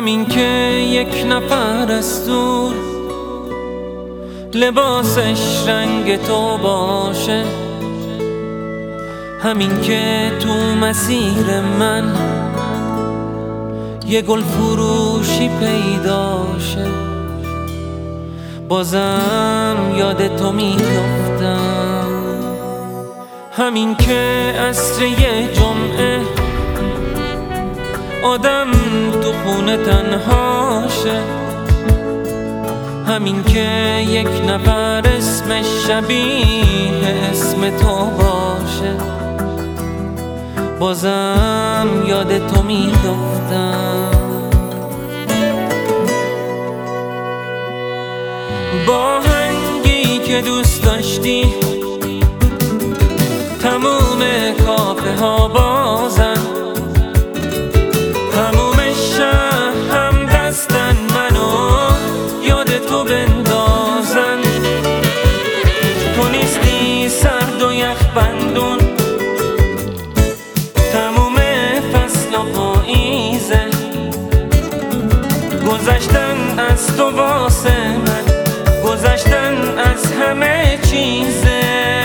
همین که یک نفر از دور لباسش رنگ تو باشه، همین که تو مسیر من یه گل فروشی پیداشه، بازم یاد تو میافتم. همین که عصر یه جمعه آدم تو خونه تنهاشه، همین که یک نفر اسمش شبیه اسم تو باشه، بازم یاد تو میافتم. با هنگی که دوست داشتی تموم کافه ها بازن، تموم شهر هم دستن منو یاد تو بندازن. تو نیستی سرد و یخ بندون، تموم فصل و پاییزه، گذشتن از تو واسه من، گذشتن از همه چیزه.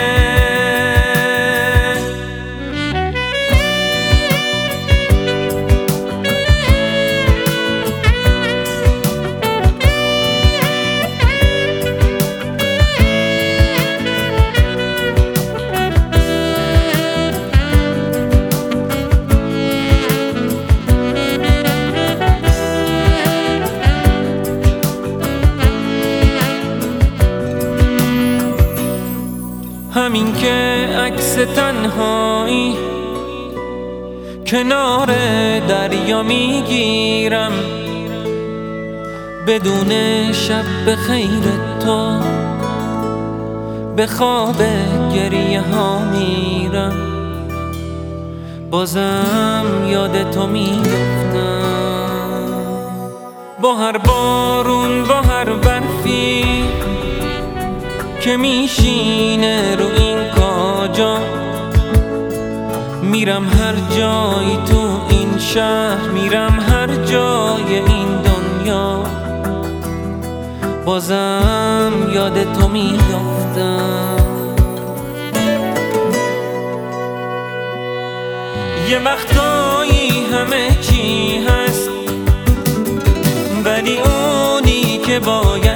همین که عکس تنهایی کنار دریا میگیرم، بدون شب به خیر تو به خواب گریه ها میرم، بازم یاد تو میافتم. با هر بارون با هر برفی که میشینه رو این کاجا، میرم هر جایی تو این شهر، میرم هر جای این دنیا، بازم یاد تو میافتم. یه وقتایی همه چی هست، ولی اونی که باید